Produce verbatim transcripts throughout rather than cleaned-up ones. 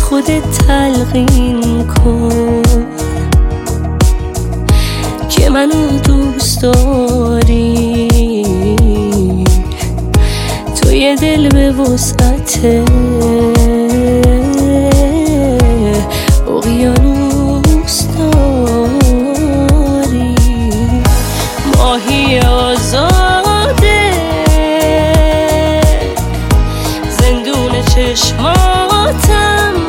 خودت تلقین کن که منو دوست داری، توی دل به وسعت اقیانوس داری. ماهی آزاده زندون چشماتم،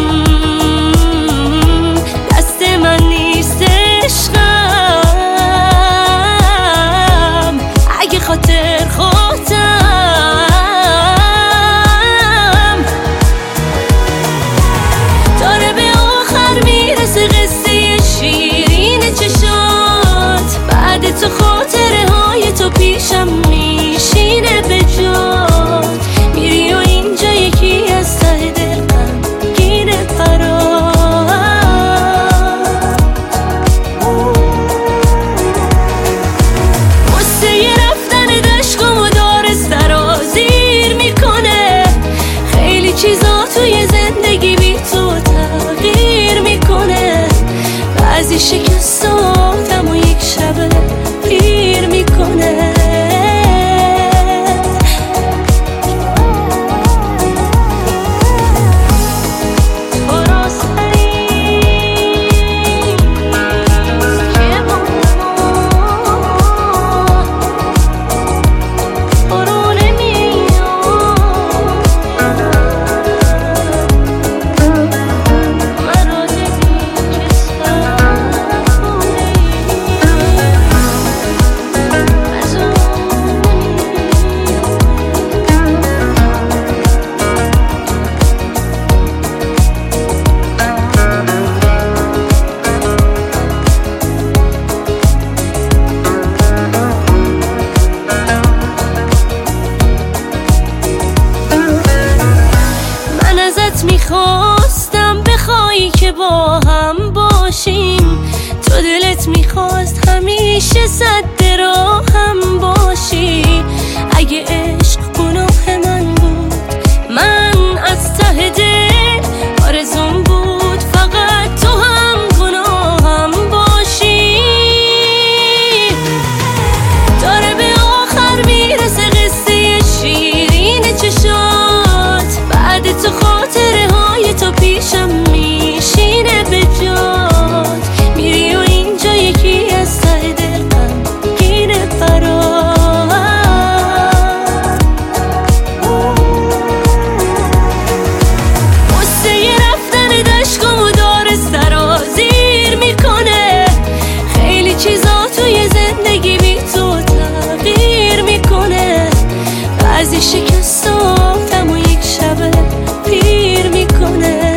دست من نیست عشقم اگه خاطر خودم داره به آخر میرسه قصه شیرین چشات. بعد تو خاطره های تو پیشم میشینه به جات، میری و اینجا یکی از ته دل غمگینه برات. قصه رفتن دشکم و داره سرازیر میکنه، خیلی چیزا توی زندگی بی تو تغییر میکنه. بعضی شکستاتم و یک شب پیر میکنه. میخواستم بخوایی که با هم باشیم، تو دلت میخواست همیشه صد راه هم باشی. اگه عشق گناه من بود، من از ته دل آرزوم بود فقط تو هم گناهم باشی. داره به آخر میرسه قصه شیرین چشات، بعد تو خاطره های تو پیشم میشینه به جات، میری و اینجا یکی از ته دل غمگینه برات. قصه رفتن دشکم و داره سرازیر میکنه، خیلی چیزا توی زندگی بی تو تغییر میکنه. بعضی شکستاتم و یک شب پیر میکنه.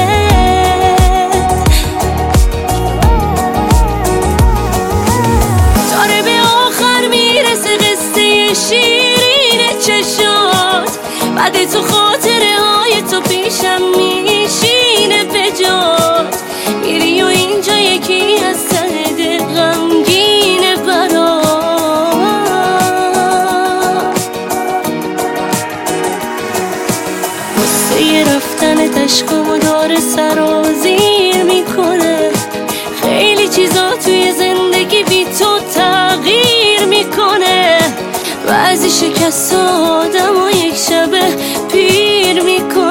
داره به آخر میرسه قصه شیرین چشات، بعد تو خاطره های تو پیشم میشینه به جات، میری و اینجا یکی از ته دل غمگینه برات. قصه رفتن دشکم و داره سرازیر میکنه، خیلی چیزا توی زندگی بی تو تغییر میکنه. بعضی شکست آدم و یک شب پیر میکنه.